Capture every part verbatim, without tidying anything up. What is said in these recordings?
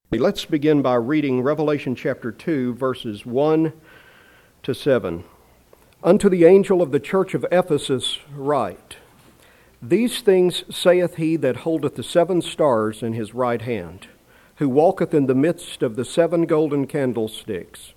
Let's begin by reading Revelation chapter two, verses one to seven. Unto the angel of the church of Ephesus write, These things saith he that holdeth the seven stars in his right hand, who walketh in the midst of the seven golden candlesticks.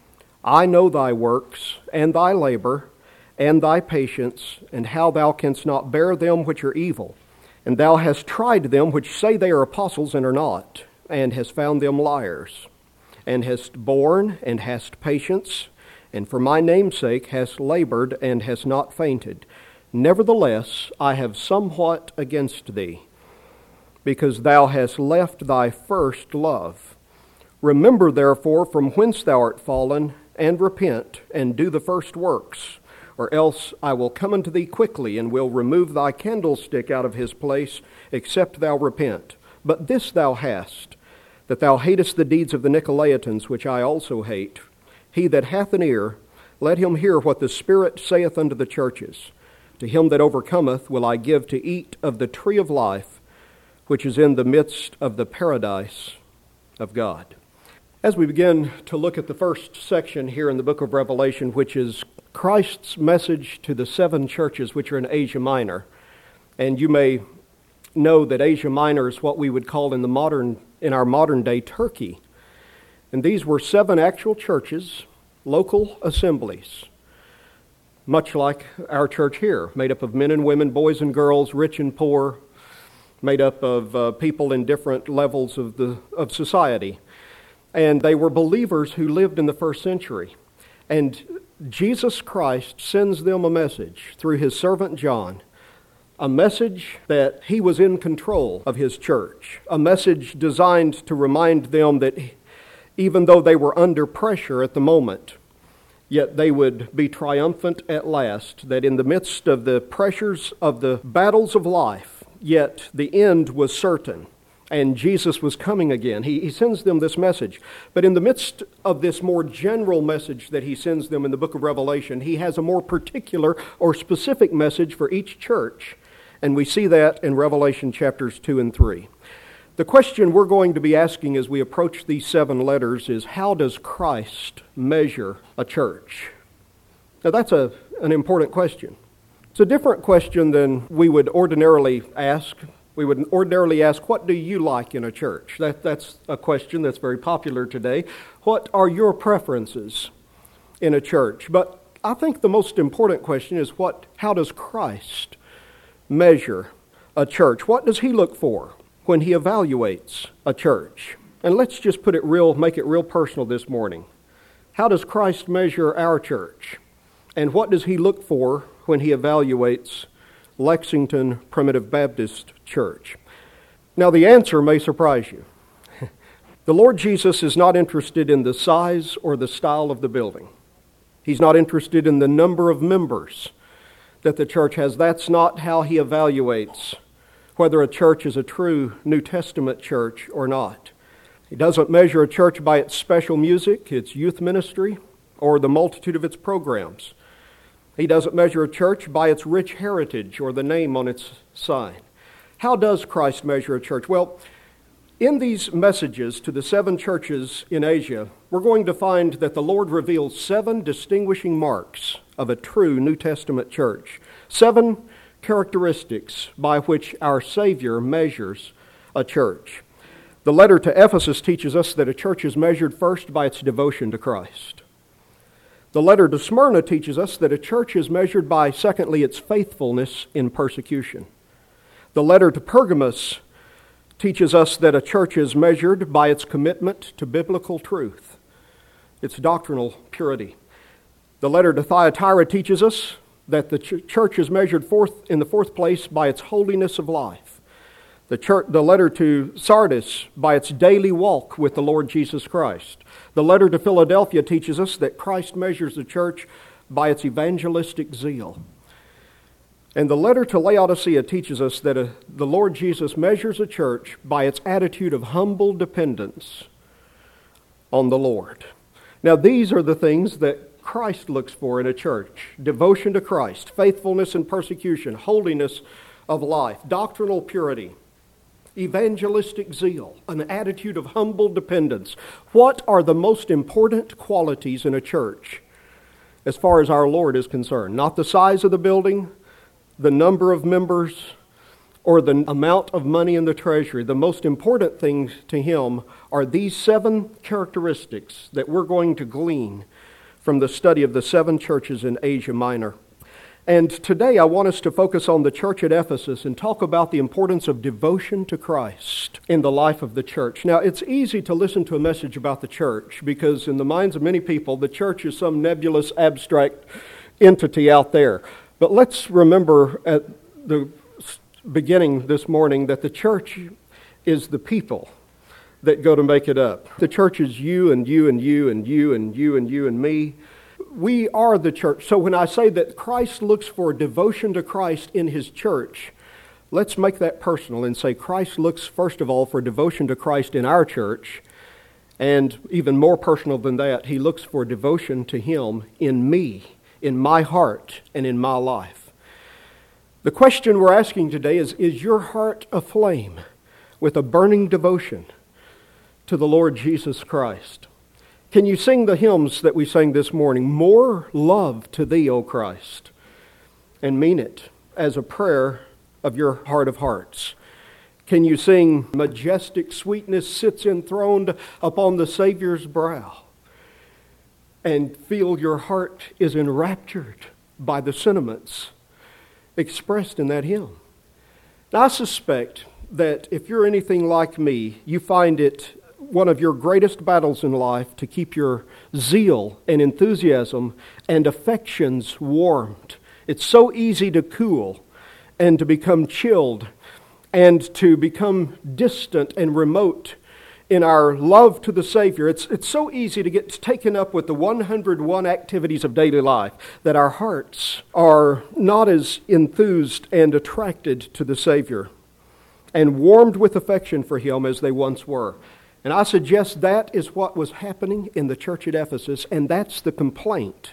I know thy works, and thy labor, and thy patience, and how thou canst not bear them which are evil. And thou hast tried them which say they are apostles and are not, and hast found them liars, and hast borne, and hast patience, and for my name's sake hast labored, and hast not fainted. Nevertheless, I have somewhat against thee, because thou hast left thy first love. Remember therefore from whence thou art fallen, and repent, and do the first works, or else I will come unto thee quickly, and will remove thy candlestick out of his place, except thou repent. But this thou hast, that thou hatest the deeds of the Nicolaitans, which I also hate. He that hath an ear, let him hear what the Spirit saith unto the churches. To him that overcometh will I give to eat of the tree of life, which is in the midst of the paradise of God. As we begin to look at the first section here in the book of Revelation, which is Christ's message to the seven churches which are in Asia Minor, and you may know that Asia Minor is what we would call in the modern, in our modern day Turkey. And these were seven actual churches, local assemblies, much like our church here, made up of men and women, boys and girls, rich and poor, made up of uh, people in different levels of the of society. And they were believers who lived in the first century. And Jesus Christ sends them a message through his servant John, a message that he was in control of his church, a message designed to remind them that even though they were under pressure at the moment, yet they would be triumphant at last, that in the midst of the pressures of the battles of life, yet the end was certain, and Jesus was coming again. He, he sends them this message. But in the midst of this more general message that he sends them in the book of Revelation, he has a more particular or specific message for each church. And we see that in Revelation chapters two and three. The question we're going to be asking as we approach these seven letters is, how does Christ measure a church? Now that's a, an important question. It's a different question than we would ordinarily ask. We would ordinarily ask, what do you like in a church? That, that's a question that's very popular today. What are your preferences in a church? But I think the most important question is, what? How does Christ measure a church? What does he look for when he evaluates a church? And let's just put it real, make it real personal this morning. How does Christ measure our church? And what does he look for when he evaluates Lexington Primitive Baptist Church? Now the answer may surprise you. The Lord Jesus is not interested in the size or the style of the building. He's not interested in the number of members that the church has. That's not how he evaluates whether a church is a true New Testament church or not. He doesn't measure a church by its special music, its youth ministry, or the multitude of its programs. He doesn't measure a church by its rich heritage or the name on its sign. How does Christ measure a church? Well, in these messages to the seven churches in Asia, we're going to find that the Lord reveals seven distinguishing marks of a true New Testament church. Seven characteristics by which our Savior measures a church. The letter to Ephesus teaches us that a church is measured first by its devotion to Christ. The letter to Smyrna teaches us that a church is measured by, secondly, its faithfulness in persecution. The letter to Pergamos teaches us that a church is measured by its commitment to biblical truth, its doctrinal purity. The letter to Thyatira teaches us that the ch- church is measured fourth, in the fourth place by its holiness of life. The, church, the letter to Sardis by its daily walk with the Lord Jesus Christ. The letter to Philadelphia teaches us that Christ measures the church by its evangelistic zeal. And the letter to Laodicea teaches us that a, the Lord Jesus measures a church by its attitude of humble dependence on the Lord. Now, these are the things that Christ looks for in a church: devotion to Christ, faithfulness in persecution, holiness of life, doctrinal purity, evangelistic zeal, an attitude of humble dependence. What are the most important qualities in a church as far as our Lord is concerned? Not the size of the building, the number of members, or the amount of money in the treasury. The most important things to Him are these seven characteristics that we're going to glean from the study of the seven churches in Asia Minor. And today I want us to focus on the church at Ephesus and talk about the importance of devotion to Christ in the life of the church. Now, it's easy to listen to a message about the church because in the minds of many people, the church is some nebulous, abstract entity out there. But let's remember at the beginning this morning that the church is the people that go to make it up. The church is you and you and you and you and you and you and me. We are the church. So when I say that Christ looks for devotion to Christ in His church, let's make that personal and say Christ looks first of all for devotion to Christ in our church, and even more personal than that, He looks for devotion to Him in me, in my heart, and in my life. The question we're asking today is, is your heart aflame with a burning devotion to the Lord Jesus Christ? Can you sing the hymns that we sang this morning, More Love to Thee, O Christ, and mean it as a prayer of your heart of hearts? Can you sing, Majestic sweetness sits enthroned upon the Savior's brow, and feel your heart is enraptured by the sentiments expressed in that hymn? Now, I suspect that if you're anything like me, you find it one of your greatest battles in life to keep your zeal and enthusiasm and affections warmed. It's so easy to cool and to become chilled and to become distant and remote in our love to the Savior. It's, it's so easy to get taken up with the one hundred one activities of daily life that our hearts are not as enthused and attracted to the Savior and warmed with affection for Him as they once were. And I suggest that is what was happening in the church at Ephesus, and that's the complaint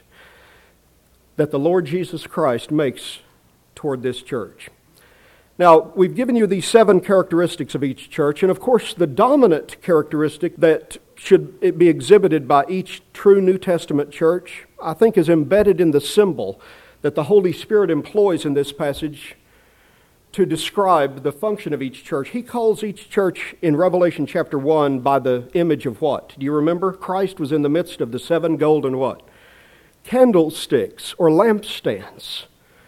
that the Lord Jesus Christ makes toward this church. Now, we've given you these seven characteristics of each church, and of course the dominant characteristic that should be exhibited by each true New Testament church, I think, is embedded in the symbol that the Holy Spirit employs in this passage to describe the function of each church. He calls each church in Revelation chapter one by the image of what? Do you remember? Christ was in the midst of the seven golden what? Candlesticks or lampstands.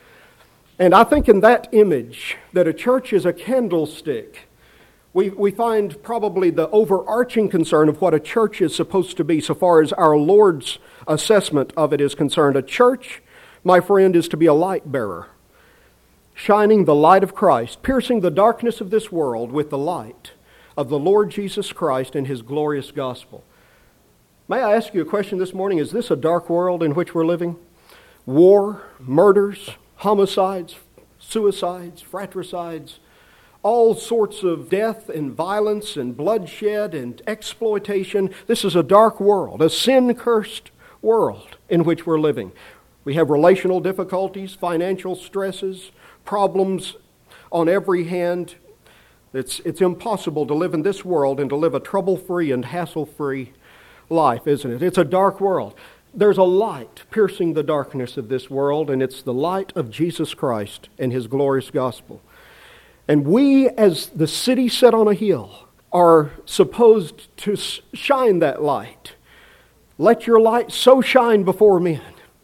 And I think in that image that a church is a candlestick, we, we find probably the overarching concern of what a church is supposed to be so far as our Lord's assessment of it is concerned. A church, my friend, is to be a light bearer, shining the light of Christ, piercing the darkness of this world with the light of the Lord Jesus Christ and His glorious gospel. May I ask you a question this morning? Is this a dark world in which we're living? War, murders, homicides, suicides, fratricides, all sorts of death and violence and bloodshed and exploitation. This is a dark world, a sin-cursed world in which we're living. We have relational difficulties, financial stresses, problems on every hand. It's, it's impossible to live in this world and to live a trouble-free and hassle-free life, isn't it? It's a dark world. There's a light piercing the darkness of this world, and it's the light of Jesus Christ and His glorious gospel. And we, as the city set on a hill, are supposed to shine that light. Let your light so shine before men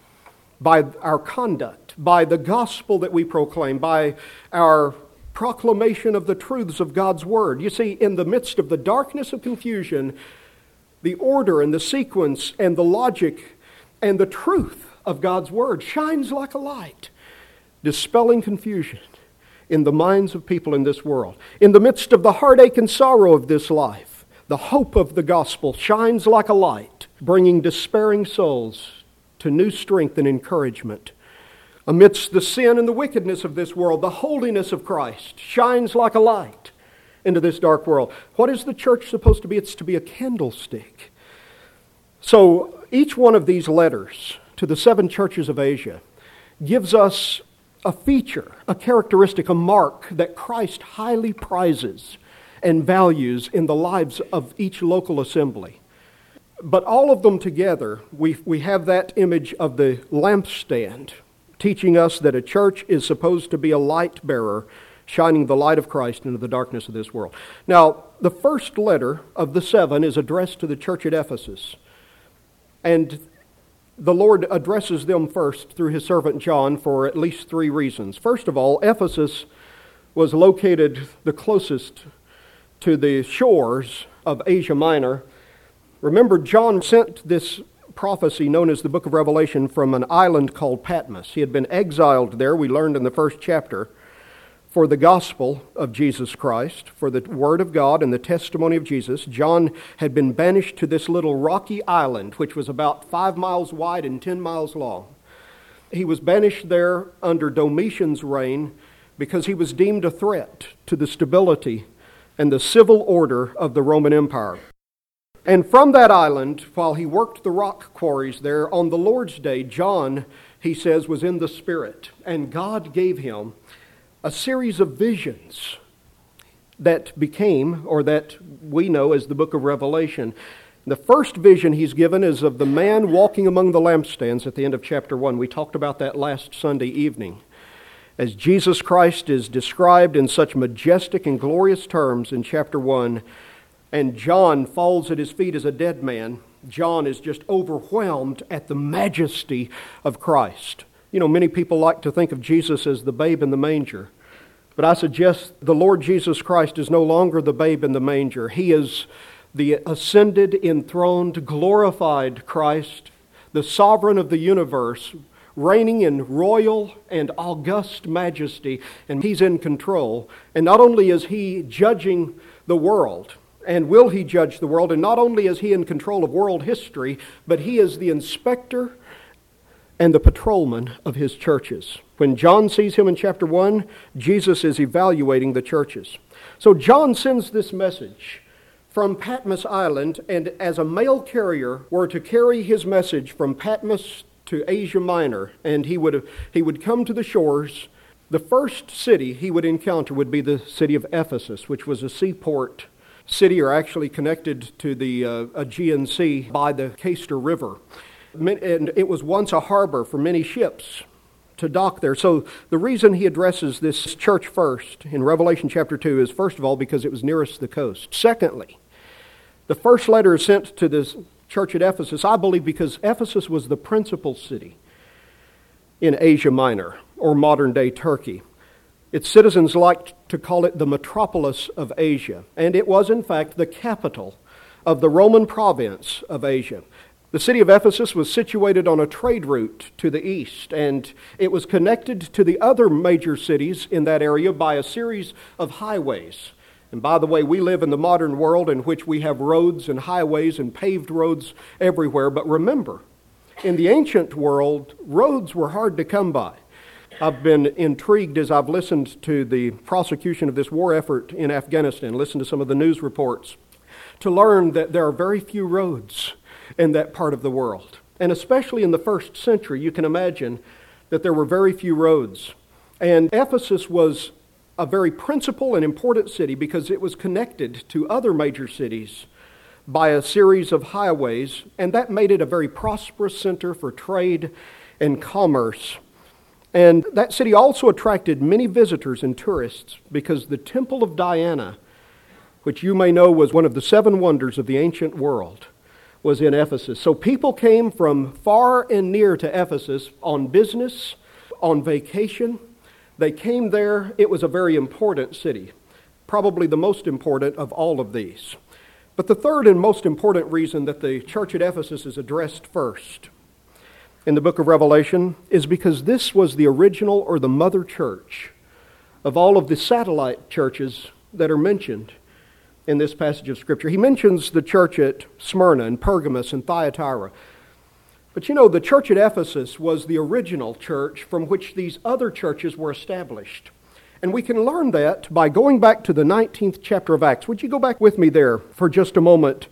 by our conduct, by the gospel that we proclaim, by our proclamation of the truths of God's Word. You see, in the midst of the darkness of confusion, the order and the sequence and the logic and the truth of God's Word shines like a light, dispelling confusion in the minds of people in this world. In the midst of the heartache and sorrow of this life, the hope of the gospel shines like a light, bringing despairing souls to new strength and encouragement. Amidst the sin and the wickedness of this world, the holiness of Christ shines like a light into this dark world. What is the church supposed to be? It's to be a candlestick. So each one of these letters to the seven churches of Asia gives us a feature, a characteristic, a mark that Christ highly prizes and values in the lives of each local assembly. But all of them together, we, we have that image of the lampstand, teaching us that a church is supposed to be a light bearer, shining the light of Christ into the darkness of this world. Now, the first letter of the seven is addressed to the church at Ephesus. And the Lord addresses them first through His servant John for at least three reasons. First of all, Ephesus was located the closest to the shores of Asia Minor. Remember, John sent this prophecy known as the Book of Revelation from an island called Patmos. He had been exiled there, we learned in the first chapter, for the gospel of Jesus Christ, for the word of God and the testimony of Jesus. John had been banished to this little rocky island, which was about five miles wide and ten miles long. He was banished there under Domitian's reign because he was deemed a threat to the stability and the civil order of the Roman Empire. And from that island, while he worked the rock quarries there, on the Lord's day, John, he says, was in the Spirit, and God gave him a series of visions that became, or that we know as the book of Revelation. The first vision he's given is of the man walking among the lampstands at the end of chapter one. We talked about that last Sunday evening. As Jesus Christ is described in such majestic and glorious terms in chapter one, and John falls at his feet as a dead man, John is just overwhelmed at the majesty of Christ. You know, many people like to think of Jesus as the babe in the manger. But I suggest the Lord Jesus Christ is no longer the babe in the manger. He is the ascended, enthroned, glorified Christ, the sovereign of the universe, reigning in royal and august majesty, and He's in control. And not only is He judging the world, and will He judge the world, and not only is He in control of world history, but He is the inspector and the patrolman of His churches. When John sees Him in chapter one, Jesus is evaluating the churches. So John sends this message from Patmos Island, and as a mail carrier were to carry his message from Patmos to Asia Minor, and he would he would come to the shores, the first city he would encounter would be the city of Ephesus, which was a seaport city, or actually connected to the uh, Aegean Sea by the Cayster River. And it was once a harbor for many ships to dock there. So the reason he addresses this church first in Revelation chapter two is, first of all, because it was nearest the coast. Secondly, the first letter is sent to this church at Ephesus, I believe, because Ephesus was the principal city in Asia Minor, or modern-day Turkey. Its citizens liked to call it the metropolis of Asia, and it was, in fact, the capital of the Roman province of Asia. The city of Ephesus was situated on a trade route to the east, and it was connected to the other major cities in that area by a series of highways. And by the way, we live in the modern world in which we have roads and highways and paved roads everywhere. But remember, in the ancient world, roads were hard to come by. I've been intrigued as I've listened to the prosecution of this war effort in Afghanistan, listened to some of the news reports, to learn that there are very few roads in that part of the world. And especially in the first century, you can imagine that there were very few roads. And Ephesus was a very principal and important city because it was connected to other major cities by a series of highways, and that made it a very prosperous center for trade and commerce. And that city also attracted many visitors and tourists because the Temple of Diana, which you may know was one of the seven wonders of the ancient world, was in Ephesus. So people came from far and near to Ephesus on business, on vacation. They came there. It was a very important city, probably the most important of all of these. But the third and most important reason that the church at Ephesus is addressed first in the book of Revelation is because this was the original or the mother church of all of the satellite churches that are mentioned in this passage of Scripture. He mentions the church at Smyrna and Pergamos and Thyatira. But you know, the church at Ephesus was the original church from which these other churches were established. And we can learn that by going back to the nineteenth chapter of Acts. Would you go back with me there for just a moment?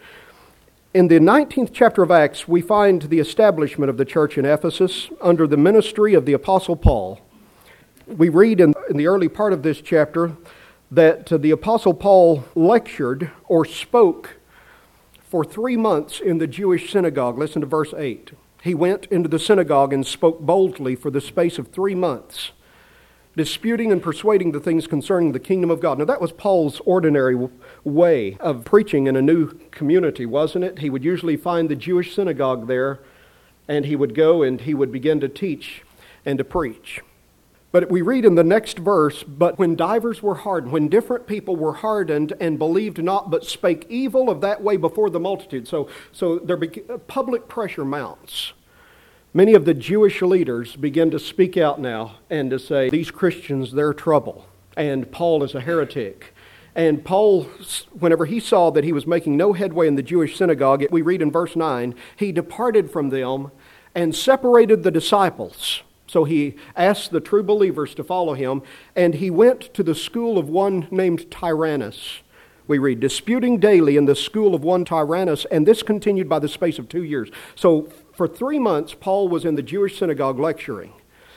In the nineteenth chapter of Acts, we find the establishment of the church in Ephesus under the ministry of the Apostle Paul. We read in, in the early part of this chapter that uh, the Apostle Paul lectured or spoke for three months in the Jewish synagogue. Listen to verse eight. He went into the synagogue and spoke boldly for the space of three months, disputing and persuading the things concerning the kingdom of God. Now that was Paul's ordinary w- way of preaching in a new community, wasn't it? He would usually find the Jewish synagogue there, and he would go and he would begin to teach and to preach. But we read in the next verse, "But when divers were hardened," when different people were hardened and believed not, but spake evil of that way before the multitude. So, so there be, public pressure mounts. Many of the Jewish leaders begin to speak out now and to say, these Christians, they're trouble, and Paul is a heretic. And Paul, whenever he saw that he was making no headway in the Jewish synagogue, we read in verse nine, he departed from them and separated the disciples. So he asked the true believers to follow him, and he went to the school of one named Tyrannus. We read, disputing daily in the school of one Tyrannus, and this continued by the space of two years. So for three months, Paul was in the Jewish synagogue lecturing.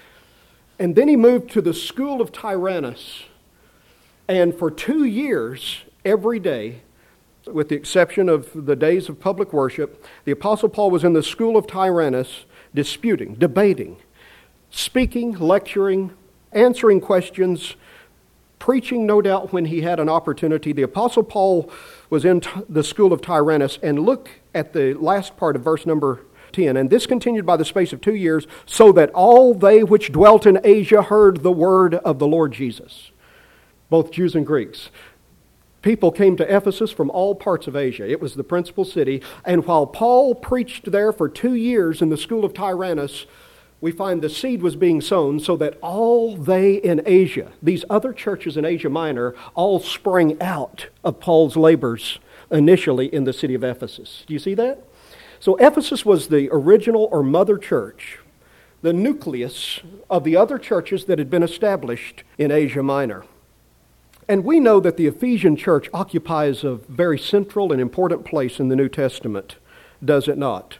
And then he moved to the school of Tyrannus. And for two years, every day, with the exception of the days of public worship, the Apostle Paul was in the school of Tyrannus disputing, debating, speaking, lecturing, answering questions, preaching, no doubt, when he had an opportunity. The Apostle Paul was in t- the school of Tyrannus, and look at the last part of verse number ten. And this continued by the space of two years, so that all they which dwelt in Asia heard the word of the Lord Jesus. Both Jews and Greeks. People came to Ephesus from all parts of Asia. It was the principal city. And while Paul preached there for two years in the school of Tyrannus, we find the seed was being sown so that all they in Asia, these other churches in Asia Minor, all sprang out of Paul's labors initially in the city of Ephesus. Do you see that? So Ephesus was the original or mother church, the nucleus of the other churches that had been established in Asia Minor. And we know that the Ephesian church occupies a very central and important place in the New Testament, does it not?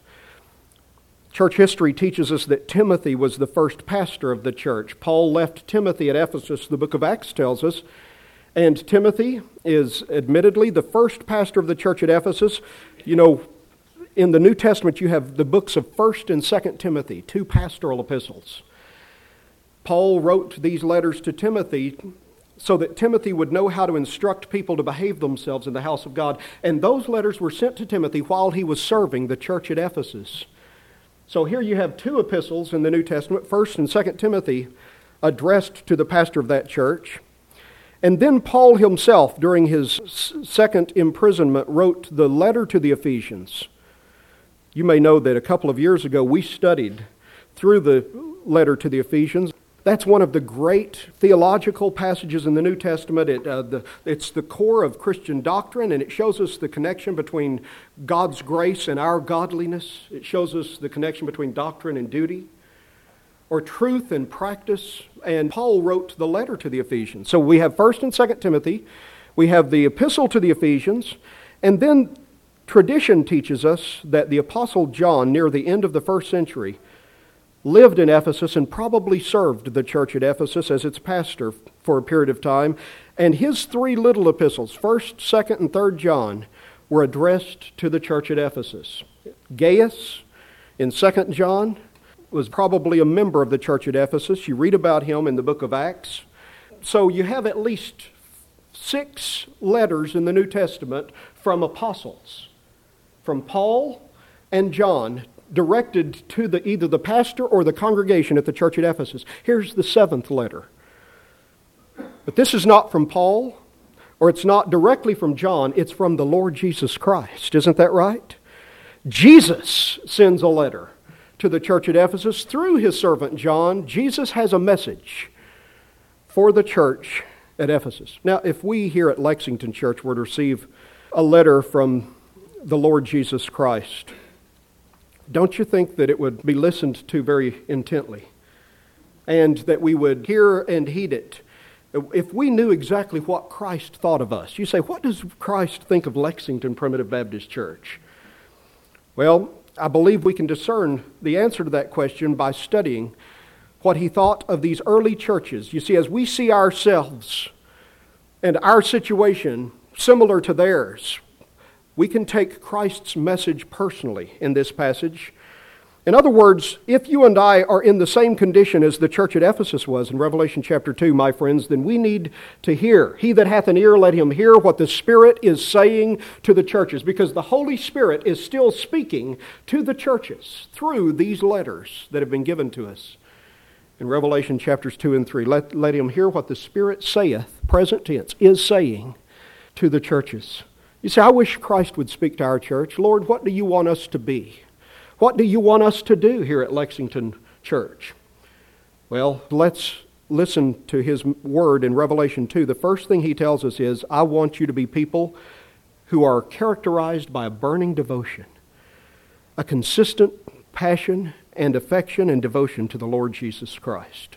Church history teaches us that Timothy was the first pastor of the church. Paul left Timothy at Ephesus, the book of Acts tells us, and Timothy is admittedly the first pastor of the church at Ephesus. You know, in the New Testament you have the books of First and Second Timothy, two pastoral epistles. Paul wrote these letters to Timothy so that Timothy would know how to instruct people to behave themselves in the house of God. And those letters were sent to Timothy while he was serving the church at Ephesus. So here you have two epistles in the New Testament, First and Second Timothy, addressed to the pastor of that church. And then Paul himself, during his second imprisonment, wrote the letter to the Ephesians. You may know that a couple of years ago we studied through the letter to the Ephesians. That's one of the great theological passages in the New Testament. It, uh, the, it's the core of Christian doctrine, and it shows us the connection between God's grace and our godliness. It shows us the connection between doctrine and duty, or truth and practice. And Paul wrote the letter to the Ephesians. So we have First and Second Timothy, we have the epistle to the Ephesians, and then tradition teaches us that the Apostle John, near the end of the first century, lived in Ephesus and probably served the church at Ephesus as its pastor for a period of time. And his three little epistles, First, Second, and Third John, were addressed to the church at Ephesus. Gaius, in Second John, was probably a member of the church at Ephesus. You read about him in the book of Acts. So you have at least six letters in the New Testament from apostles, from Paul and John, directed to the, either the pastor or the congregation at the church at Ephesus. Here's the seventh letter. But this is not from Paul, or it's not directly from John, it's from the Lord Jesus Christ. Isn't that right? Jesus sends a letter to the church at Ephesus through his servant John. Jesus has a message for the church at Ephesus. Now, if we here at Lexington Church were to receive a letter from the Lord Jesus Christ, don't you think that it would be listened to very intently, and that we would hear and heed it? If we knew exactly what Christ thought of us. You say, what does Christ think of Lexington Primitive Baptist Church? Well, I believe we can discern the answer to that question by studying what he thought of these early churches. You see, as we see ourselves and our situation similar to theirs, we can take Christ's message personally in this passage. In other words, if you and I are in the same condition as the church at Ephesus was in Revelation chapter two, my friends, then we need to hear. He that hath an ear, let him hear what the Spirit is saying to the churches, because the Holy Spirit is still speaking to the churches through these letters that have been given to us. In Revelation chapters two and three, let, let him hear what the Spirit saith, present tense, is saying to the churches. You say, I wish Christ would speak to our church. Lord, what do you want us to be? What do you want us to do here at Lexington Church? Well, let's listen to his word in Revelation two. The first thing he tells us is, I want you to be people who are characterized by a burning devotion, a consistent passion and affection and devotion to the Lord Jesus Christ.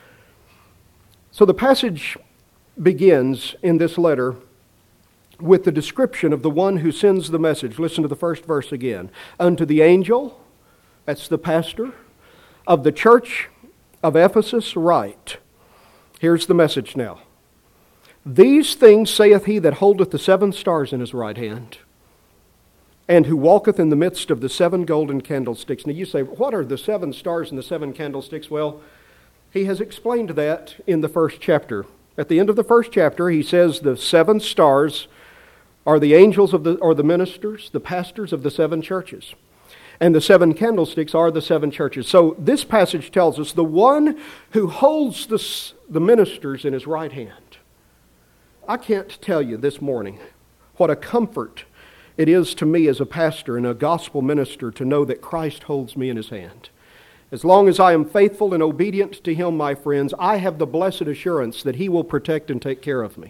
So the passage begins in this letter with the description of the one who sends the message. Listen to the first verse again. Unto the angel, that's the pastor, of the church of Ephesus write. Here's the message now. These things saith he that holdeth the seven stars in his right hand, and who walketh in the midst of the seven golden candlesticks. Now you say, what are the seven stars and the seven candlesticks? Well, he has explained that in the first chapter. At the end of the first chapter, he says the seven stars are the angels of the, or the ministers, the pastors of the seven churches. And the seven candlesticks are the seven churches. So this passage tells us the one who holds the, the ministers in his right hand. I can't tell you this morning what a comfort it is to me as a pastor and a gospel minister to know that Christ holds me in his hand. As long as I am faithful and obedient to him, my friends, I have the blessed assurance that he will protect and take care of me.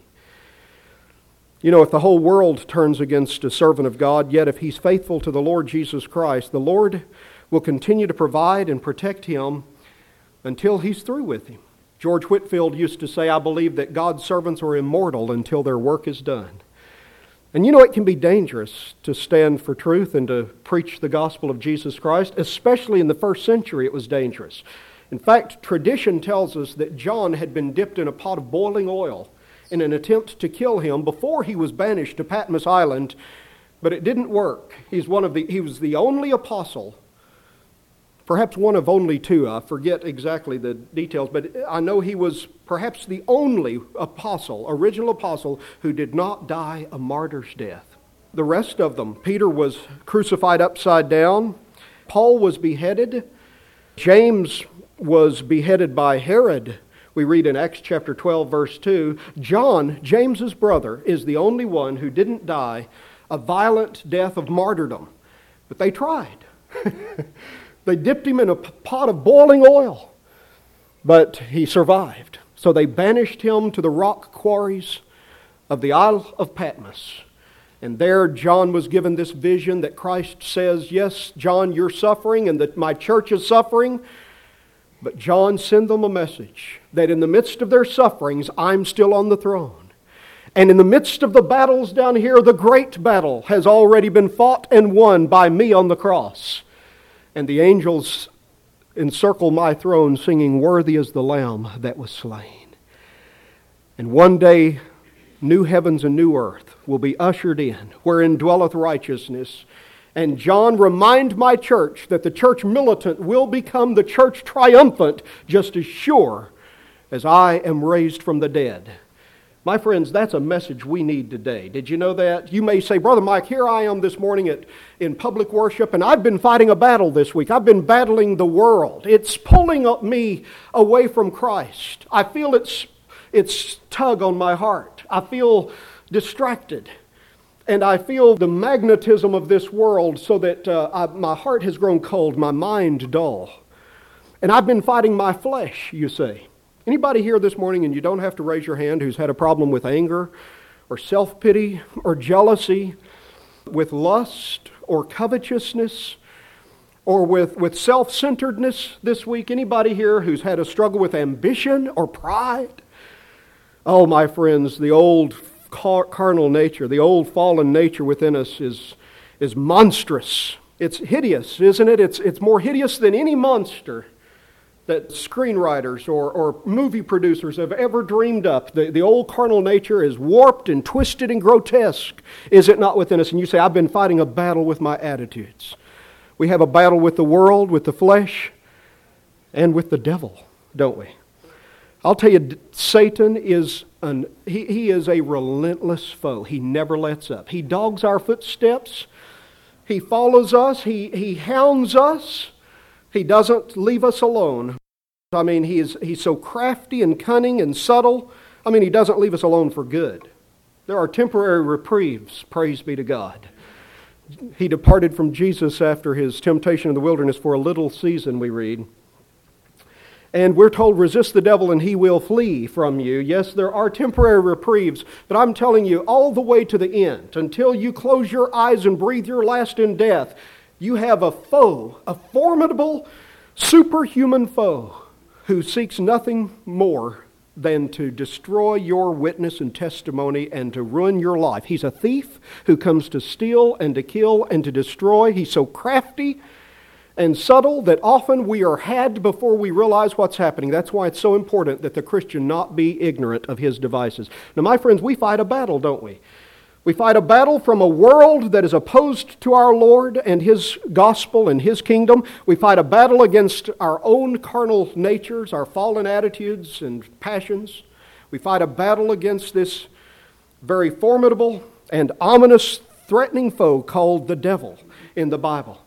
You know, if the whole world turns against a servant of God, yet if he's faithful to the Lord Jesus Christ, the Lord will continue to provide and protect him until he's through with him. George Whitefield used to say, I believe that God's servants are immortal until their work is done. And you know, it can be dangerous to stand for truth and to preach the gospel of Jesus Christ, especially in the first century it was dangerous. In fact, tradition tells us that John had been dipped in a pot of boiling oil in an attempt to kill him before he was banished to Patmos Island, but it didn't work. He's one of the, he was the only apostle, perhaps one of only two, I forget exactly the details, but I know he was perhaps the only apostle, original apostle, who did not die a martyr's death. The rest of them, Peter was crucified upside down, Paul was beheaded, James was beheaded by Herod. We read in Acts chapter twelve, verse two, John, James's brother, is the only one who didn't die a violent death of martyrdom. But they tried. They dipped him in a pot of boiling oil, but he survived. So they banished him to the rock quarries of the Isle of Patmos. And there John was given this vision that Christ says, yes, John, you're suffering and that my church is suffering. But John sent them a message that in the midst of their sufferings, I'm still on the throne. And in the midst of the battles down here, the great battle has already been fought and won by me on the cross. And the angels encircle my throne singing, worthy is the Lamb that was slain. And one day, new heavens and new earth will be ushered in, wherein dwelleth righteousness. And John, remind my church that the church militant will become the church triumphant just as sure as I am raised from the dead. My friends, that's a message we need today. Did you know that? You may say, Brother Mike, here I am this morning at, in public worship, and I've been fighting a battle this week. I've been battling the world. It's pulling me away from Christ. I feel its, its tug on my heart. I feel distracted. And I feel the magnetism of this world so that uh, I, my heart has grown cold, my mind dull. And I've been fighting my flesh, you see. Anybody here this morning, and you don't have to raise your hand, who's had a problem with anger or self-pity or jealousy, with lust or covetousness, or with, with self-centeredness this week? Anybody here who's had a struggle with ambition or pride? Oh, my friends, the old carnal nature, the old fallen nature within us is, is monstrous. It's hideous, isn't it? It's, it's more hideous than any monster that screenwriters or, or movie producers have ever dreamed up. The, the old carnal nature is warped and twisted and grotesque, is it not within us? And you say, I've been fighting a battle with my attitudes. We have a battle with the world, with the flesh, and with the devil, don't we? I'll tell you, Satan is an, he, he is a relentless foe. He never lets up. He dogs our footsteps. He follows us. He, he hounds us. He doesn't leave us alone. I mean, he is, he's so crafty and cunning and subtle. I mean, he doesn't leave us alone for good. There are temporary reprieves, praise be to God. He departed from Jesus after his temptation in the wilderness for a little season, we read. And we're told, resist the devil and he will flee from you. Yes, there are temporary reprieves, but I'm telling you, all the way to the end, until you close your eyes and breathe your last in death, you have a foe, a formidable, superhuman foe who seeks nothing more than to destroy your witness and testimony and to ruin your life. He's a thief who comes to steal and to kill and to destroy. He's so crafty and subtle that often we are had before we realize what's happening. That's why it's so important that the Christian not be ignorant of his devices. Now, my friends, we fight a battle, don't we? We fight a battle from a world that is opposed to our Lord and His gospel and His kingdom. We fight a battle against our own carnal natures, our fallen attitudes and passions. We fight a battle against this very formidable and ominous, threatening foe called the devil in the Bible.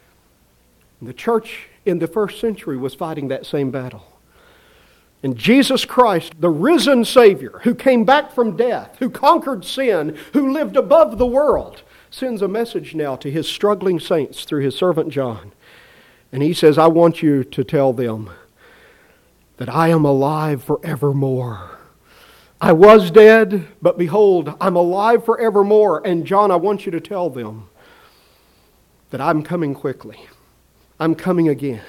The church in the first century was fighting that same battle. And Jesus Christ, the risen Savior, who came back from death, who conquered sin, who lived above the world, sends a message now to His struggling saints through His servant John. And He says, I want you to tell them that I am alive forevermore. I was dead, but behold, I'm alive forevermore. And John, I want you to tell them that I'm coming quickly. I'm coming again.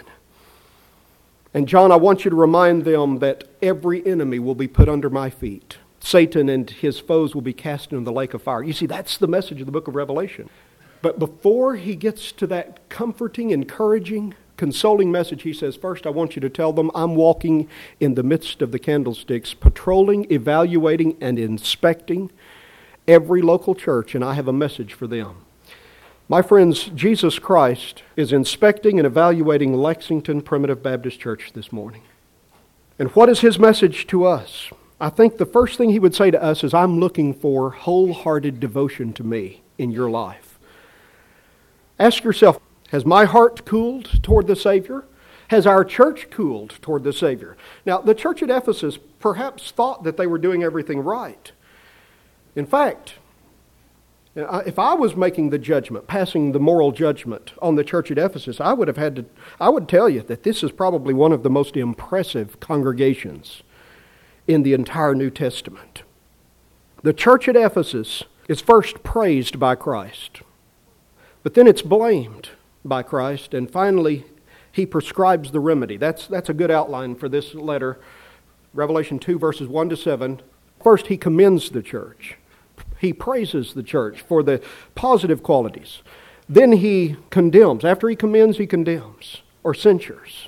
And John, I want you to remind them that every enemy will be put under my feet. Satan and his foes will be cast into the lake of fire. You see, that's the message of the book of Revelation. But before he gets to that comforting, encouraging, consoling message, he says, first I want you to tell them I'm walking in the midst of the candlesticks, patrolling, evaluating, and inspecting every local church, and I have a message for them. My friends, Jesus Christ is inspecting and evaluating Lexington Primitive Baptist Church this morning. And what is His message to us? I think the first thing He would say to us is, I'm looking for wholehearted devotion to me in your life. Ask yourself, has my heart cooled toward the Savior? Has our church cooled toward the Savior? Now, the church at Ephesus perhaps thought that they were doing everything right. In fact, if I was making the judgment, passing the moral judgment on the church at Ephesus, I would have had to, I would tell you that this is probably one of the most impressive congregations in the entire New Testament. The church at Ephesus is first praised by Christ, but then it's blamed by Christ, and finally He prescribes the remedy. That's, that's a good outline for this letter, Revelation two, verses one to seven. First, He commends the church. He praises the church for the positive qualities. Then He condemns. After He commends, He condemns or censures.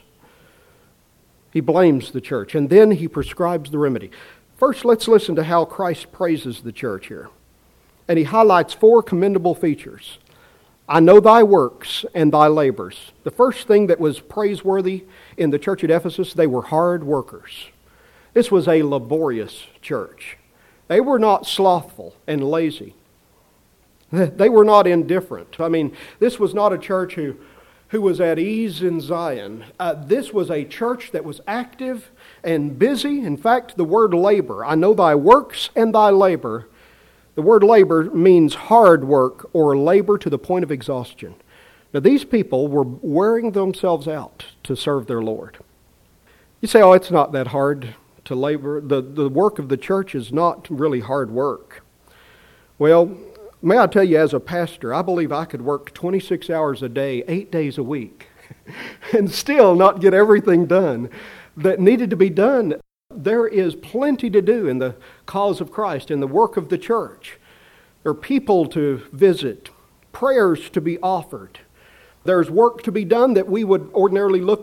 He blames the church, and then He prescribes the remedy. First, let's listen to how Christ praises the church here. And He highlights four commendable features. I know thy works and thy labors. The first thing that was praiseworthy in the church at Ephesus, they were hard workers. This was a laborious church. They were not slothful and lazy. They were not indifferent. I mean, this was not a church who, who was at ease in Zion. Uh, this was a church that was active and busy. In fact, the word labor, I know thy works and thy labor. The word labor means hard work or labor to the point of exhaustion. Now, these people were wearing themselves out to serve their Lord. You say, oh, it's not that hard to labor. The, the work of the church is not really hard work. Well, may I tell you, as a pastor, I believe I could work twenty-six hours a day, eight days a week, and still not get everything done that needed to be done. There is plenty to do in the cause of Christ, in the work of the church. There are people to visit, prayers to be offered. There's work to be done that we would ordinarily look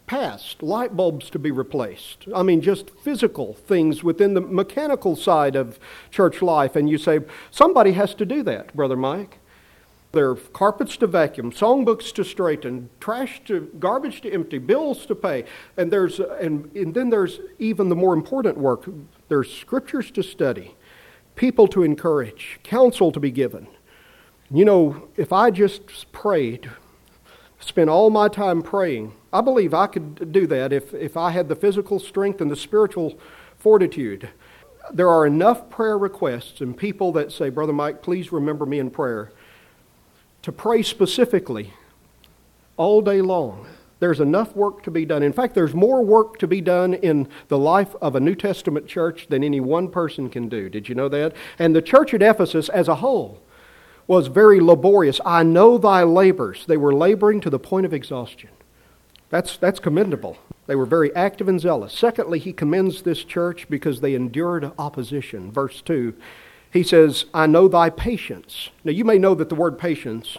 passed, light bulbs to be replaced. I mean, just physical things within the mechanical side of church life. And you say, somebody has to do that, Brother Mike. There are carpets to vacuum, songbooks to straighten, trash to, garbage to empty, bills to pay. And there's, and, and then there's even the more important work. There's scriptures to study, people to encourage, counsel to be given. You know, if I just prayed, spent all my time praying, I believe I could do that if, if I had the physical strength and the spiritual fortitude. There are enough prayer requests and people that say, Brother Mike, please remember me in prayer, to pray specifically all day long. There's enough work to be done. In fact, there's more work to be done in the life of a New Testament church than any one person can do. Did you know that? And the church at Ephesus as a whole was very laborious. I know thy labors. They were laboring to the point of exhaustion. That's, that's commendable. They were very active and zealous. Secondly, he commends this church because they endured opposition. Verse two, he says, I know thy patience. Now you may know that the word patience,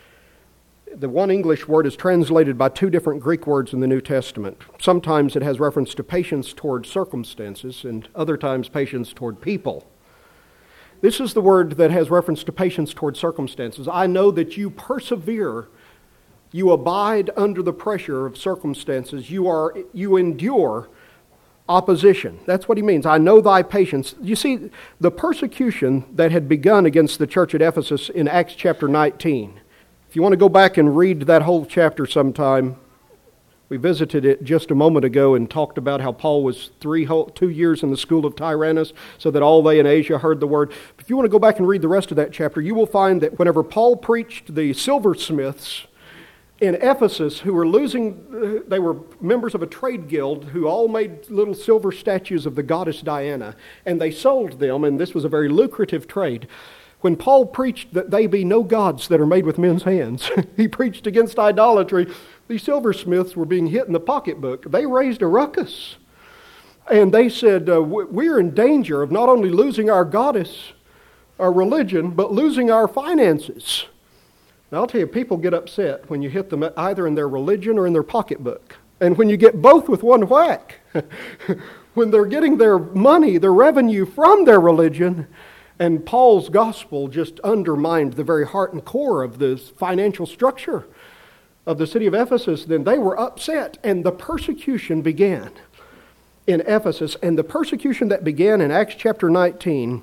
the one English word is translated by two different Greek words in the New Testament. Sometimes it has reference to patience toward circumstances, and other times patience toward people. This is the word that has reference to patience toward circumstances. I know that you persevere, you abide under the pressure of circumstances, you are you endure opposition. That's what he means. I know thy patience. You see, the persecution that had begun against the church at Ephesus in Acts chapter nineteen. If you want to go back and read that whole chapter sometime, we visited it just a moment ago and talked about how Paul was three whole, two years in the school of Tyrannus so that all they in Asia heard the word. If you want to go back and read the rest of that chapter, you will find that whenever Paul preached, the silversmiths in Ephesus, who were losing, they were members of a trade guild who all made little silver statues of the goddess Diana, and they sold them, and this was a very lucrative trade. When Paul preached that they be no gods that are made with men's hands, he preached against idolatry. These silversmiths were being hit in the pocketbook. They raised a ruckus, and they said, uh, we're in danger of not only losing our goddess, our religion, but losing our finances. Now, I'll tell you, people get upset when you hit them either in their religion or in their pocketbook. And when you get both with one whack, when they're getting their money, their revenue from their religion, and Paul's gospel just undermined the very heart and core of the financial structure of the city of Ephesus, then they were upset, and the persecution began in Ephesus. And the persecution that began in Acts chapter nineteen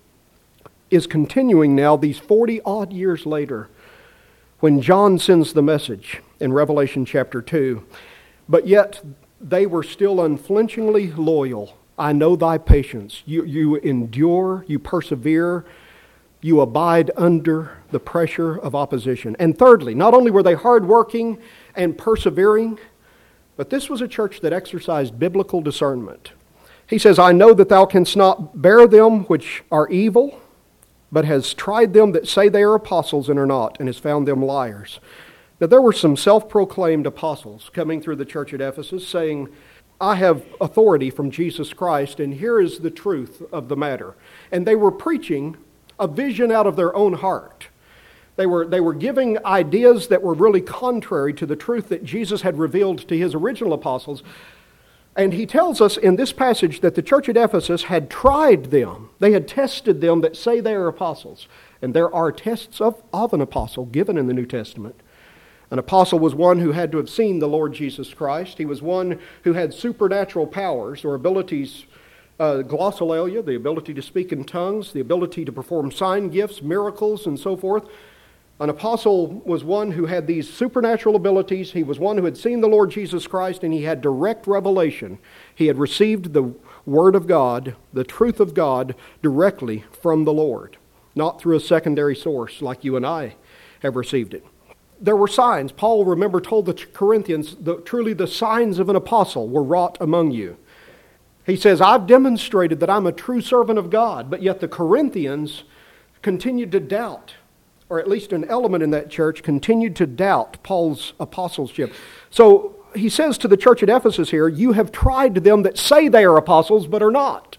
is continuing now these forty odd years later, when John sends the message in Revelation chapter two. But yet they were still unflinchingly loyal. I know thy patience. You, you endure, you persevere, you abide under the pressure of opposition. And thirdly, not only were they hardworking and persevering, but this was a church that exercised biblical discernment. He says, I know that thou canst not bear them which are evil, but has tried them that say they are apostles and are not, and has found them liars. Now there were some self-proclaimed apostles coming through the church at Ephesus saying, I have authority from Jesus Christ, and here is the truth of the matter. And they were preaching a vision out of their own heart. They were, they were giving ideas that were really contrary to the truth that Jesus had revealed to his original apostles. And he tells us in this passage that the church at Ephesus had tried them. They had tested them that say they are apostles. And there are tests of, of an apostle given in the New Testament. An apostle was one who had to have seen the Lord Jesus Christ. He was one who had supernatural powers or abilities, uh, glossolalia, the ability to speak in tongues, the ability to perform sign gifts, miracles, and so forth. An apostle was one who had these supernatural abilities. He was one who had seen the Lord Jesus Christ, and he had direct revelation. He had received the Word of God, the truth of God, directly from the Lord, not through a secondary source like you and I have received it. There were signs. Paul, remember, told the Corinthians that truly the signs of an apostle were wrought among you. He says, I've demonstrated that I'm a true servant of God, but yet the Corinthians continued to doubt, or at least an element in that church continued to doubt Paul's apostleship. So he says to the church at Ephesus here, you have tried them that say they are apostles but are not.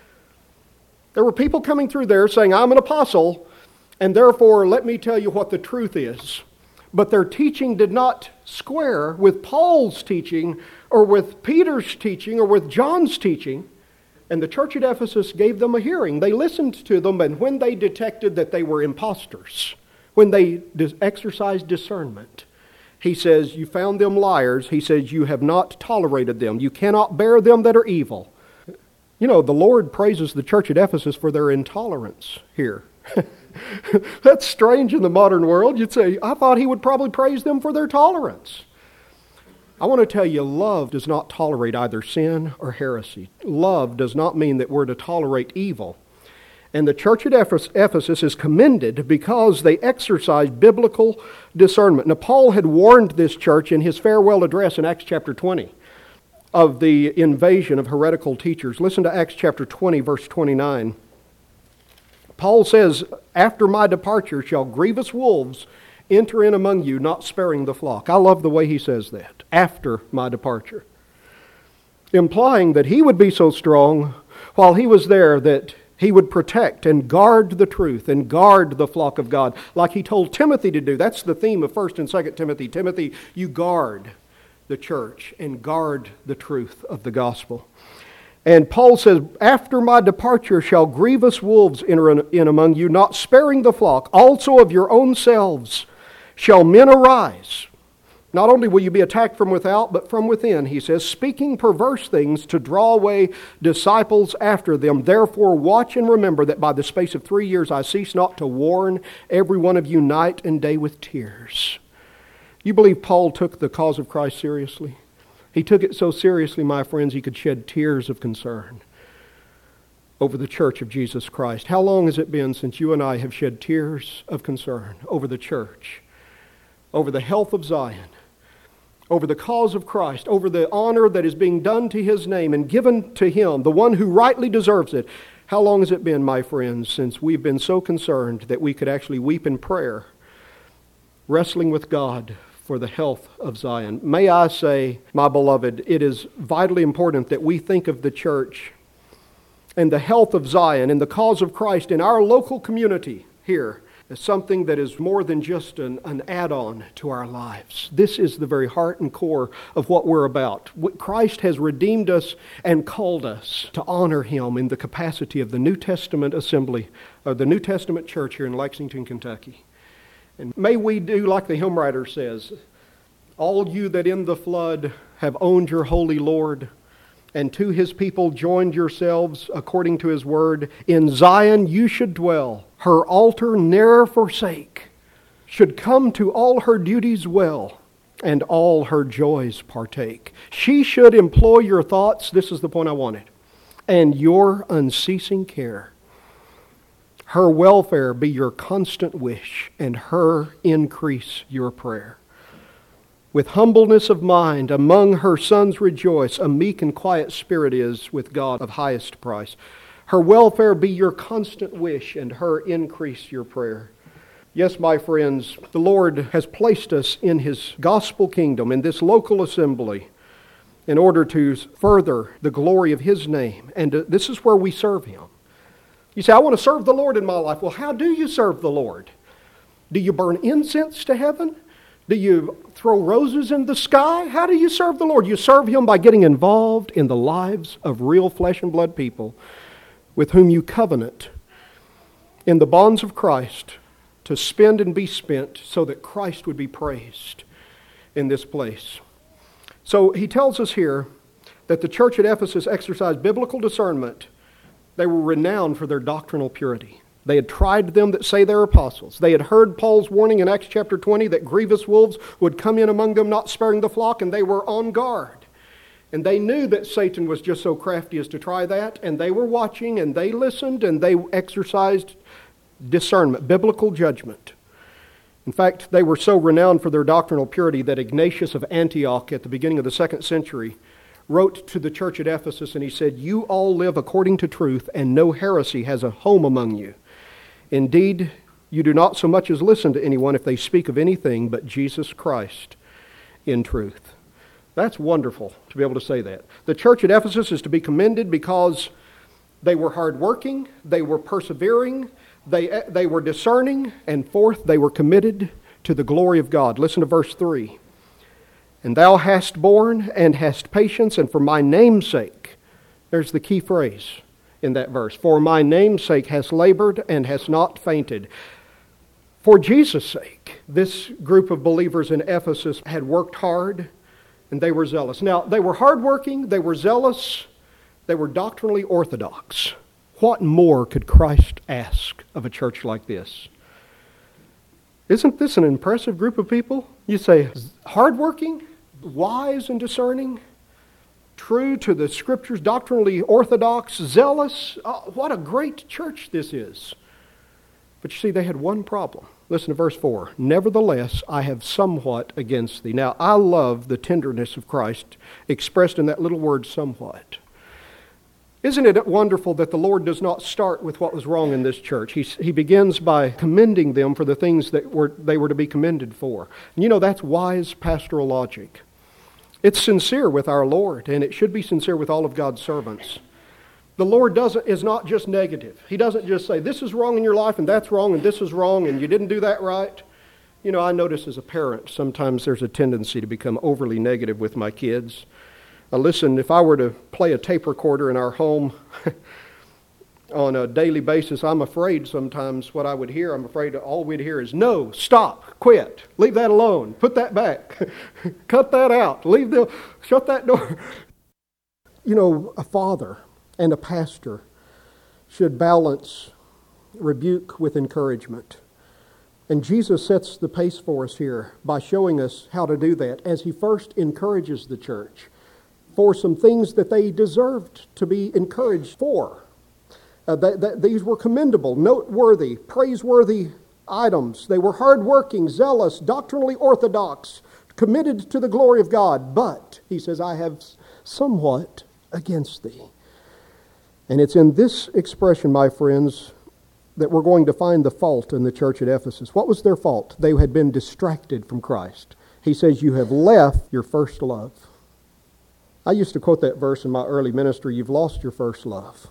There were people coming through there saying, I'm an apostle, and therefore let me tell you what the truth is. But their teaching did not square with Paul's teaching or with Peter's teaching or with John's teaching. And the church at Ephesus gave them a hearing. They listened to them, and when they detected that they were impostors, when they exercised discernment, he says, you found them liars. He says, you have not tolerated them. You cannot bear them that are evil. You know, the Lord praises the church at Ephesus for their intolerance here. That's strange in the modern world. You'd say, I thought he would probably praise them for their tolerance. I want to tell you, love does not tolerate either sin or heresy. Love does not mean that we're to tolerate evil. And the church at Ephesus is commended because they exercised biblical discernment. Now, Paul had warned this church in his farewell address in Acts chapter twenty of the invasion of heretical teachers. Listen to Acts chapter twenty, verse twenty-nine. Paul says, after my departure shall grievous wolves enter in among you, not sparing the flock. I love the way he says that, after my departure. Implying that he would be so strong while he was there that he would protect and guard the truth and guard the flock of God, like he told Timothy to do. That's the theme of First and Second Timothy. Timothy, you guard the church and guard the truth of the gospel. And Paul says, after my departure shall grievous wolves enter in among you, not sparing the flock. Also of your own selves shall men arise. Not only will you be attacked from without, but from within, he says, speaking perverse things to draw away disciples after them. Therefore watch and remember that by the space of three years I cease not to warn every one of you night and day with tears. You believe Paul took the cause of Christ seriously? He took it so seriously, my friends, he could shed tears of concern over the church of Jesus Christ. How long has it been since you and I have shed tears of concern over the church, over the health of Zion, over the cause of Christ, over the honor that is being done to His name and given to Him, the one who rightly deserves it? How long has it been, my friends, since we've been so concerned that we could actually weep in prayer, wrestling with God for the health of Zion? May I say, my beloved, it is vitally important that we think of the church and the health of Zion and the cause of Christ in our local community here as something that is more than just an, an add-on to our lives. This is the very heart and core of what we're about. Christ has redeemed us and called us to honor Him in the capacity of the New Testament assembly, or the New Testament church here in Lexington, Kentucky. And may we do like the hymn writer says, all you that in the flood have owned your holy Lord, and to His people joined yourselves according to His word, in Zion you should dwell, her altar ne'er forsake, should come to all her duties well, and all her joys partake. She should employ your thoughts, this is the point I wanted, and your unceasing care. Her welfare be your constant wish, and her increase your prayer. With humbleness of mind, among her sons rejoice. A meek and quiet spirit is with God of highest price. Her welfare be your constant wish, and her increase your prayer. Yes, my friends, the Lord has placed us in His gospel kingdom, in this local assembly, in order to further the glory of His name. And this is where we serve Him. You say, I want to serve the Lord in my life. Well, how do you serve the Lord? Do you burn incense to heaven? Do you throw roses in the sky? How do you serve the Lord? You serve Him by getting involved in the lives of real flesh and blood people with whom you covenant in the bonds of Christ to spend and be spent so that Christ would be praised in this place. So he tells us here that the church at Ephesus exercised biblical discernment. They were renowned for their doctrinal purity. They had tried them that say they're apostles. They had heard Paul's warning in Acts chapter twenty that grievous wolves would come in among them, not sparing the flock, and they were on guard. And they knew that Satan was just so crafty as to try that, and they were watching, and they listened, and they exercised discernment, biblical judgment. In fact, they were so renowned for their doctrinal purity that Ignatius of Antioch at the beginning of the second century wrote to the church at Ephesus, and he said, you all live according to truth, and no heresy has a home among you. Indeed, you do not so much as listen to anyone if they speak of anything but Jesus Christ in truth. That's wonderful to be able to say that. The church at Ephesus is to be commended because they were hardworking, they were persevering, they, they were discerning, and fourth, they were committed to the glory of God. Listen to verse three. And thou hast borne and hast patience, and for my name's sake, there's the key phrase in that verse, for my name's sake hast labored and hast not fainted. For Jesus' sake, this group of believers in Ephesus had worked hard and they were zealous. Now, they were hardworking, they were zealous, they were doctrinally orthodox. What more could Christ ask of a church like this? Isn't this an impressive group of people? You say, hardworking, wise and discerning, true to the Scriptures, doctrinally orthodox, zealous. Oh, what a great church this is. But you see, they had one problem. Listen to verse four. Nevertheless, I have somewhat against thee. Now, I love the tenderness of Christ expressed in that little word, somewhat. Isn't it wonderful that the Lord does not start with what was wrong in this church? He, he begins by commending them for the things that were they were to be commended for. And you know, that's wise pastoral logic. It's sincere with our Lord, and it should be sincere with all of God's servants. The Lord doesn't is not just negative. He doesn't just say, this is wrong in your life, and that's wrong, and this is wrong, and you didn't do that right. You know, I notice as a parent, sometimes there's a tendency to become overly negative with my kids. Now listen, if I were to play a tape recorder in our home on a daily basis, I'm afraid sometimes what I would hear, I'm afraid all we'd hear is, no, stop, quit, leave that alone, put that back, cut that out, leave the, shut that door. You know, a father and a pastor should balance rebuke with encouragement. And Jesus sets the pace for us here by showing us how to do that as he first encourages the church for some things that they deserved to be encouraged for. Uh, that, that these were commendable, noteworthy, praiseworthy items. They were hardworking, zealous, doctrinally orthodox, committed to the glory of God. But, he says, I have somewhat against thee. And it's in this expression, my friends, that we're going to find the fault in the church at Ephesus. What was their fault? They had been distracted from Christ. He says, you have left your first love. I used to quote that verse in my early ministry, you've lost your first love.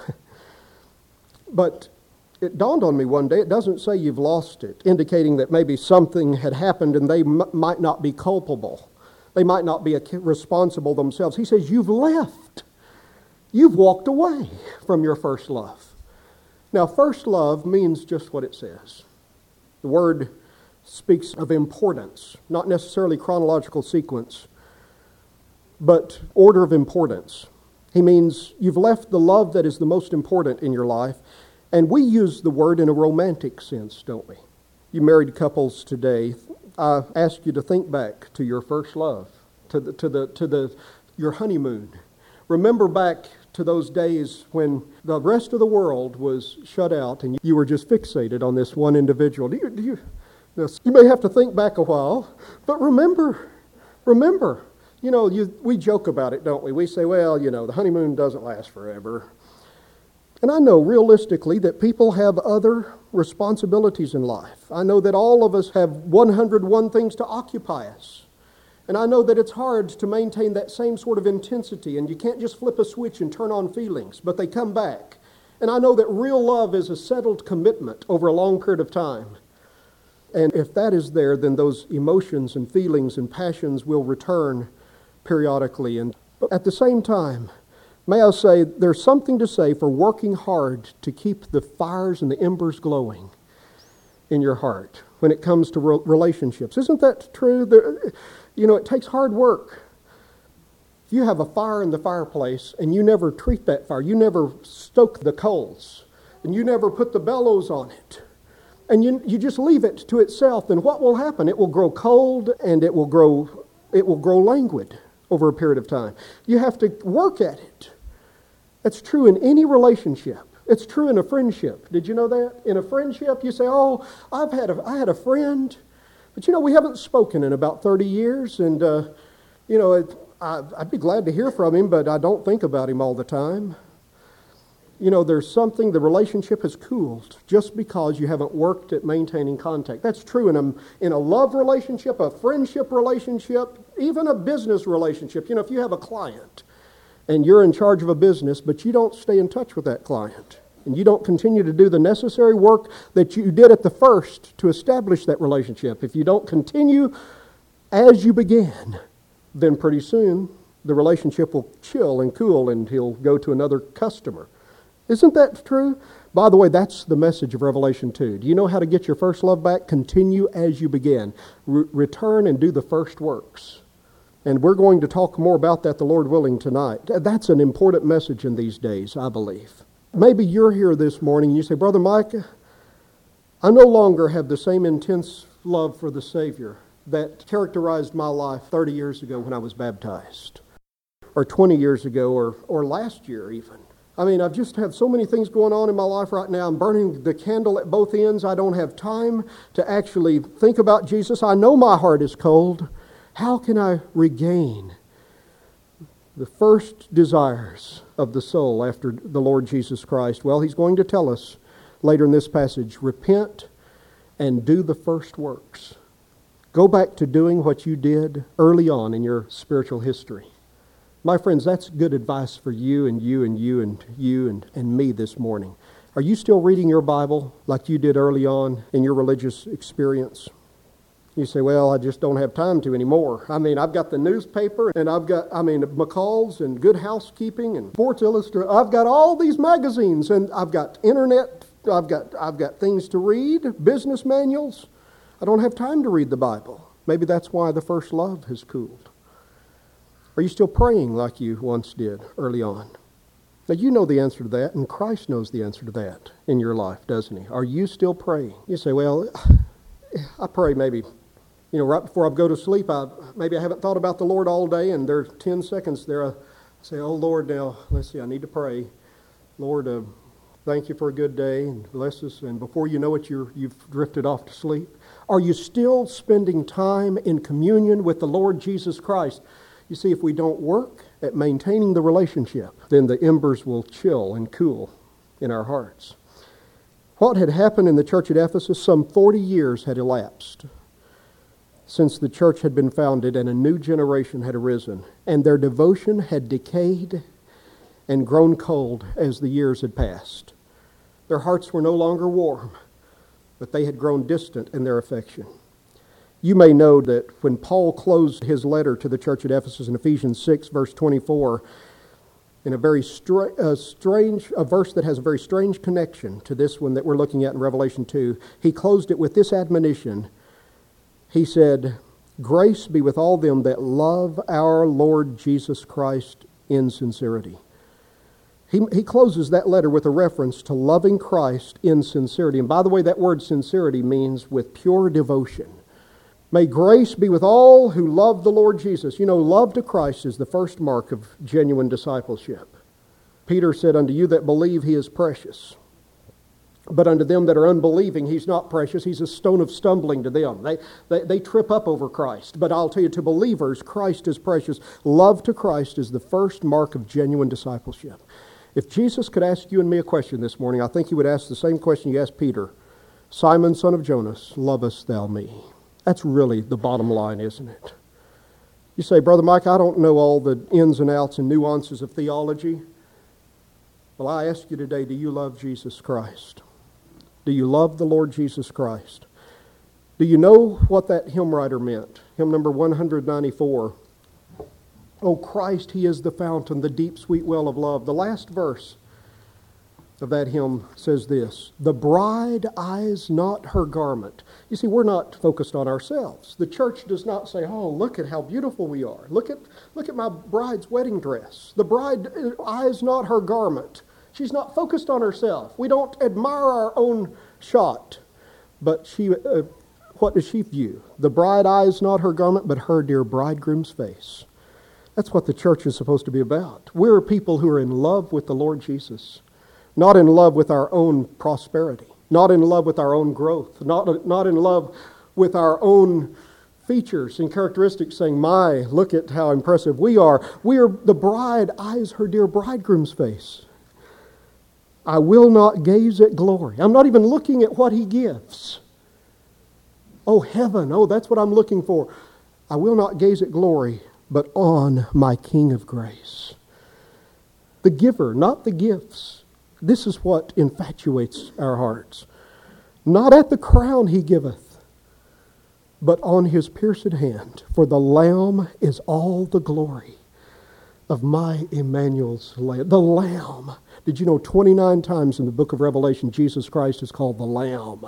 But it dawned on me one day, it doesn't say you've lost it, indicating that maybe something had happened and they m- might not be culpable. They might not be responsible themselves. He says, you've left. You've walked away from your first love. Now, first love means just what it says. The word speaks of importance, not necessarily chronological sequence, but order of importance. He means you've left the love that is the most important in your life. And we use the word in a romantic sense, don't we? You married couples today, I ask you to think back to your first love, to the to the to the your honeymoon. Remember back to those days when the rest of the world was shut out and you were just fixated on this one individual. Do you, do you, you may have to think back a while, but remember, remember, you know, you, we joke about it, don't we? We say, well, you know, the honeymoon doesn't last forever. And I know realistically that people have other responsibilities in life. I know that all of us have one hundred one things to occupy us. And I know that it's hard to maintain that same sort of intensity, and you can't just flip a switch and turn on feelings, but they come back. And I know that real love is a settled commitment over a long period of time. And if that is there, then those emotions and feelings and passions will return periodically. And at the same time, may I say, there's something to say for working hard to keep the fires and the embers glowing in your heart when it comes to relationships. Isn't that true? There, you know, it takes hard work. If you have a fire in the fireplace and you never treat that fire, you never stoke the coals, and you never put the bellows on it, and you you just leave it to itself, then what will happen? It will grow cold and it will grow it will grow languid over a period of time. You have to work at it. That's true in any relationship. It's true in a friendship. Did you know that? In a friendship, you say, oh, I've had a, I had a friend, but you know, we haven't spoken in about thirty years, and uh, you know, it, I, I'd be glad to hear from him, but I don't think about him all the time. You know, there's something, the relationship has cooled just because you haven't worked at maintaining contact. That's true in a, in a love relationship, a friendship relationship, even a business relationship. You know, if you have a client and you're in charge of a business, but you don't stay in touch with that client, and you don't continue to do the necessary work that you did at the first to establish that relationship, if you don't continue as you began, then pretty soon the relationship will chill and cool and he'll go to another customer. Isn't that true? By the way, that's the message of Revelation two. Do you know how to get your first love back? Continue as you began. Re- return and do the first works. And we're going to talk more about that, the Lord willing, tonight. That's an important message in these days, I believe. Maybe you're here this morning and you say, Brother Mike, I no longer have the same intense love for the Savior that characterized my life thirty years ago when I was baptized, or twenty years ago, or, or last year even. I mean, I've just had so many things going on in my life right now. I'm burning the candle at both ends. I don't have time to actually think about Jesus. I know my heart is cold. How can I regain the first desires of the soul after the Lord Jesus Christ? Well, He's going to tell us later in this passage, repent and do the first works. Go back to doing what you did early on in your spiritual history. My friends, that's good advice for you and you and you and you and, and me this morning. Are you still reading your Bible like you did early on in your religious experience? You say, well, I just don't have time to anymore. I mean, I've got the newspaper and I've got, I mean, McCall's and Good Housekeeping and Sports Illustrated. I've got all these magazines and I've got internet. I've got, I've got things to read, business manuals. I don't have time to read the Bible. Maybe that's why the first love has cooled. Are you still praying like you once did early on? Now, you know the answer to that, and Christ knows the answer to that in your life, doesn't He? Are you still praying? You say, well, I pray maybe, you know, right before I go to sleep, I maybe I haven't thought about the Lord all day, and there's ten seconds there, I say, oh, Lord, now, let's see, I need to pray. Lord, uh, thank you for a good day, and bless us, and before you know it, you're, you've drifted off to sleep. Are you still spending time in communion with the Lord Jesus Christ? You see, if we don't work at maintaining the relationship, then the embers will chill and cool in our hearts. What had happened in the church at Ephesus? Some forty years had elapsed since the church had been founded and a new generation had arisen, and their devotion had decayed and grown cold as the years had passed. Their hearts were no longer warm, but they had grown distant in their affection. You may know that when Paul closed his letter to the church at Ephesus in Ephesians six, verse twenty-four, in a very stra- uh, strange, a verse that has a very strange connection to this one that we're looking at in Revelation two, he closed it with this admonition. He said, grace be with all them that love our Lord Jesus Christ in sincerity. He, he closes that letter with a reference to loving Christ in sincerity. And by the way, that word sincerity means with pure devotion. May grace be with all who love the Lord Jesus. You know, love to Christ is the first mark of genuine discipleship. Peter said, unto you that believe, He is precious. But unto them that are unbelieving, He's not precious. He's a stone of stumbling to them. They, they, they trip up over Christ. But I'll tell you, to believers, Christ is precious. Love to Christ is the first mark of genuine discipleship. If Jesus could ask you and me a question this morning, I think He would ask the same question He asked Peter. Simon, son of Jonas, lovest thou me? That's really the bottom line, isn't it? You say, Brother Mike, I don't know all the ins and outs and nuances of theology. Well, I ask you today, do you love Jesus Christ? Do you love the Lord Jesus Christ? Do you know what that hymn writer meant? Hymn number one ninety-four. Oh, Christ, He is the fountain, the deep, sweet well of love. The last verse of that hymn says this, the bride eyes not her garment. You see, we're not focused on ourselves. The church does not say, oh, look at how beautiful we are. Look at, look at my bride's wedding dress. The bride eyes not her garment. She's not focused on herself. We don't admire our own shot. But she, uh, what does she view? The bride eyes not her garment, but her dear bridegroom's face. That's what the church is supposed to be about. We're people who are in love with the Lord Jesus. Not in love with our own prosperity. Not in love with our own growth. Not, not in love with our own features and characteristics, saying, my, look at how impressive we are. We are, the bride eyes her dear bridegroom's face. I will not gaze at glory. I'm not even looking at what He gives. Oh, heaven. Oh, that's what I'm looking for. I will not gaze at glory, but on my King of grace. The giver, not the gifts. This is what infatuates our hearts. Not at the crown he giveth, but on his pierced hand. For the Lamb is all the glory of my Emmanuel's Lamb. The Lamb. Did you know twenty-nine times in the book of Revelation, Jesus Christ is called the Lamb.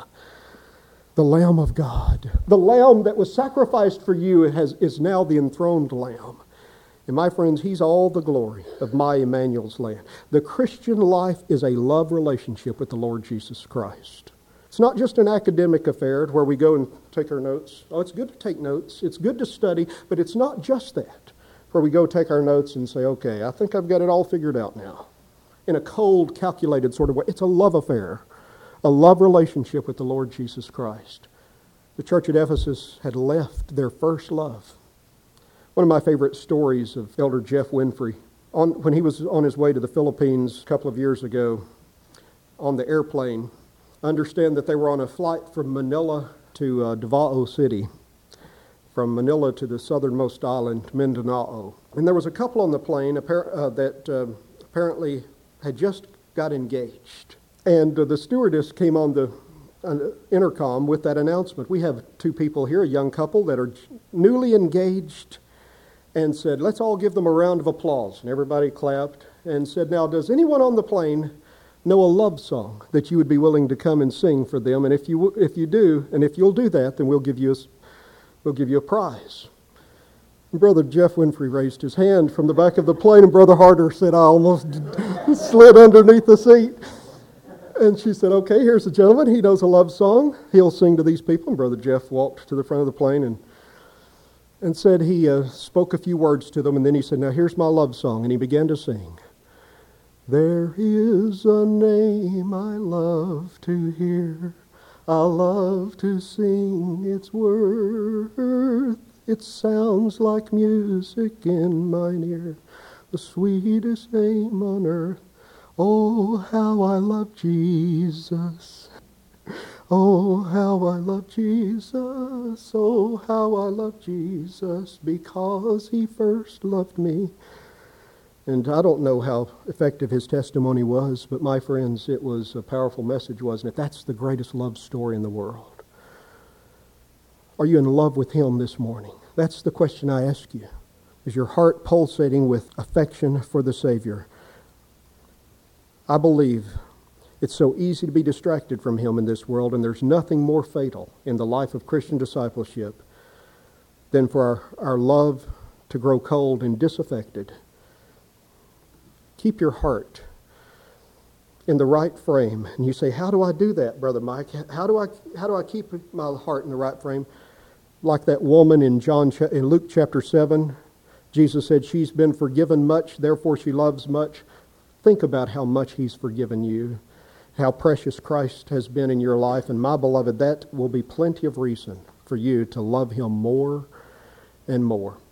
The Lamb of God. The Lamb that was sacrificed for you has, is now the enthroned Lamb. And my friends, he's all the glory of my Emmanuel's land. The Christian life is a love relationship with the Lord Jesus Christ. It's not just an academic affair where we go and take our notes. Oh, it's good to take notes. It's good to study, but it's not just that, where we go take our notes and say, okay, I think I've got it all figured out now. In a cold, calculated sort of way. It's a love affair, a love relationship with the Lord Jesus Christ. The church at Ephesus had left their first love. One of my favorite stories of Elder Jeff Winfrey, on, when he was on his way to the Philippines a couple of years ago on the airplane, I understand that they were on a flight from Manila to uh, Davao City, from Manila to the southernmost island, Mindanao. And there was a couple on the plane appar- uh, that uh, apparently had just got engaged. And uh, the stewardess came on the uh, intercom with that announcement. We have two people here, a young couple that are newly engaged, and said, let's all give them a round of applause. And everybody clapped and said, now, does anyone on the plane know a love song that you would be willing to come and sing for them? And if you if you do, and if you'll do that, then we'll give you a, we'll give you a prize. And Brother Jeff Winfrey raised his hand from the back of the plane, and Brother Harder said, I almost slid underneath the seat. And she said, okay, here's a gentleman. He knows a love song. He'll sing to these people. And Brother Jeff walked to the front of the plane and and said he uh, spoke a few words to them, and then he said, now here's my love song, and he began to sing. There is a name I love to hear, I love to sing its worth. It sounds like music in mine ear, the sweetest name on earth. Oh, how I love Jesus. Oh, how I love Jesus, oh, how I love Jesus, because he first loved me. And I don't know how effective his testimony was, but my friends, it was a powerful message, wasn't it? That's the greatest love story in the world. Are you in love with him this morning? That's the question I ask you. Is your heart pulsating with affection for the Savior? I believe it's so easy to be distracted from him in this world, and there's nothing more fatal in the life of Christian discipleship than for our, our love to grow cold and disaffected. Keep your heart in the right frame. And you say, how do I do that, Brother Mike? How do I how do I keep my heart in the right frame? Like that woman in John in Luke chapter seven, Jesus said, she's been forgiven much, therefore she loves much. Think about how much he's forgiven you, how precious Christ has been in your life. And my beloved, that will be plenty of reason for you to love him more and more.